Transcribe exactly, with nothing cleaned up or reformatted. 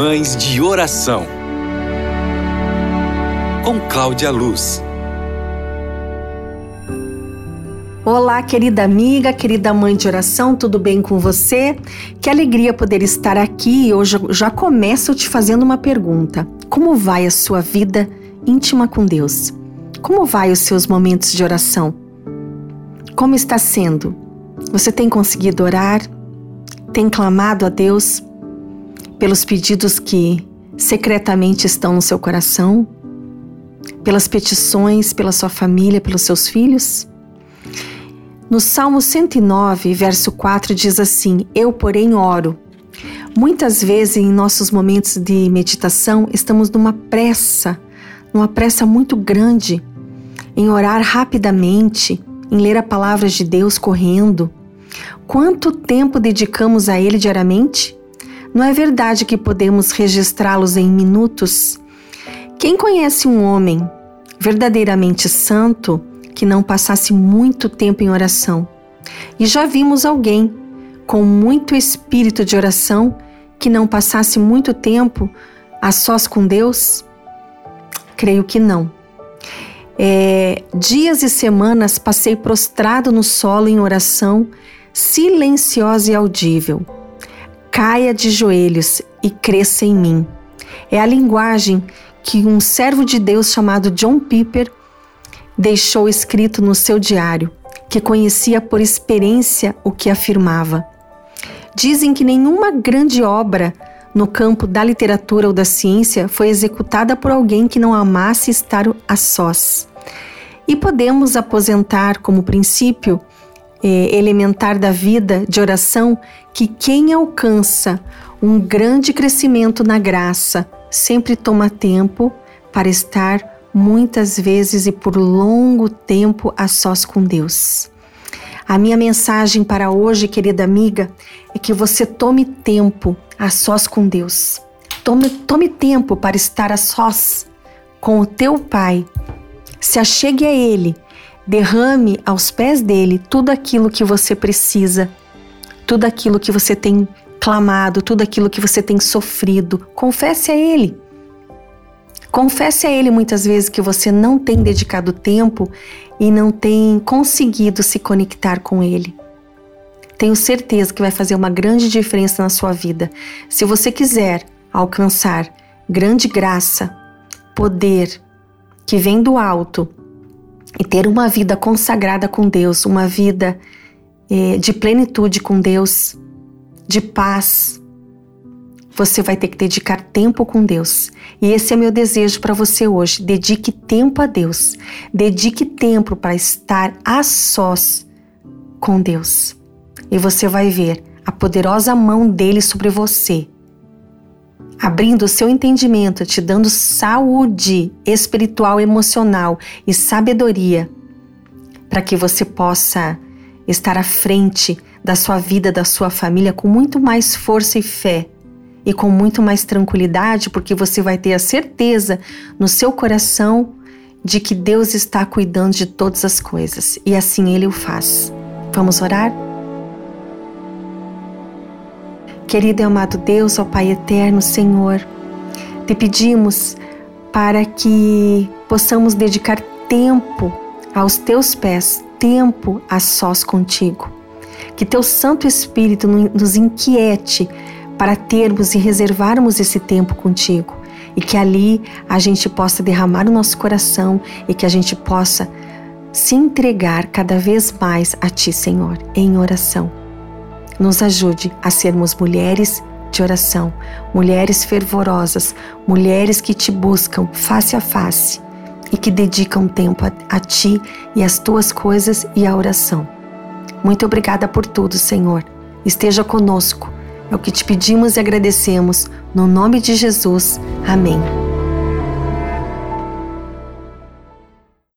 Mães de Oração, com Cláudia Luz. Olá, querida amiga, querida mãe de oração, tudo bem com você? Que alegria poder estar aqui e hoje eu já começo te fazendo uma pergunta. Como vai a sua vida íntima com Deus? Como vai os seus momentos de oração? Como está sendo? Você tem conseguido orar? Tem clamado a Deus pelos pedidos que secretamente estão no seu coração? Pelas petições, pela sua família, pelos seus filhos? No Salmo cento e nove, verso quatro, diz assim: Eu, porém, oro. Muitas vezes, em nossos momentos de meditação, estamos numa pressa, numa pressa muito grande, em orar rapidamente, em ler a palavra de Deus correndo. Quanto tempo dedicamos a Ele diariamente? Não é verdade que podemos registrá-los em minutos? Quem conhece um homem verdadeiramente santo que não passasse muito tempo em oração? E já vimos alguém com muito espírito de oração que não passasse muito tempo a sós com Deus? Creio que não. É, dias e semanas passei prostrado no solo em oração, silenciosa e audível. Caia de joelhos e cresça em mim. É a linguagem que um servo de Deus chamado John Piper deixou escrito no seu diário, que conhecia por experiência o que afirmava. Dizem que nenhuma grande obra no campo da literatura ou da ciência foi executada por alguém que não amasse estar a sós. E podemos aposentar como princípio eh, elementar da vida de oração que quem alcança um grande crescimento na graça sempre toma tempo para estar muitas vezes e por longo tempo a sós com Deus. A minha mensagem para hoje, querida amiga, é que você tome tempo a sós com Deus. Tome, tome tempo para estar a sós com o teu Pai. Se achegue a Ele, derrame aos pés dele tudo aquilo que você precisa, tudo aquilo que você tem clamado, tudo aquilo que você tem sofrido. Confesse a Ele. Confesse a Ele muitas vezes que você não tem dedicado tempo e não tem conseguido se conectar com Ele. Tenho certeza que vai fazer uma grande diferença na sua vida. Se você quiser alcançar grande graça, poder que vem do alto e ter uma vida consagrada com Deus, uma vida eh, de plenitude com Deus, de paz, você vai ter que dedicar tempo com Deus. E esse é meu desejo para você hoje. Dedique tempo a Deus. Dedique tempo para estar a sós com Deus. E você vai ver a poderosa mão dele sobre você, abrindo o seu entendimento, te dando saúde espiritual, emocional e sabedoria para que você possa estar à frente da sua vida, da sua família com muito mais força e fé. E com muito mais tranquilidade, porque você vai ter a certeza no seu coração de que Deus está cuidando de todas as coisas. E assim Ele o faz. Vamos orar? Querido e amado Deus, ó Pai eterno, Senhor, te pedimos para que possamos dedicar tempo aos Teus pés, tempo a sós contigo. Que Teu Santo Espírito nos inquiete para termos e reservarmos esse tempo contigo e que ali a gente possa derramar o nosso coração e que a gente possa se entregar cada vez mais a Ti, Senhor, em oração. Nos ajude a sermos mulheres de oração, mulheres fervorosas, mulheres que Te buscam face a face e que dedicam tempo a, a Ti e às Tuas coisas e à oração. Muito obrigada por tudo, Senhor. Esteja conosco. É o que te pedimos e agradecemos. No nome de Jesus. Amém.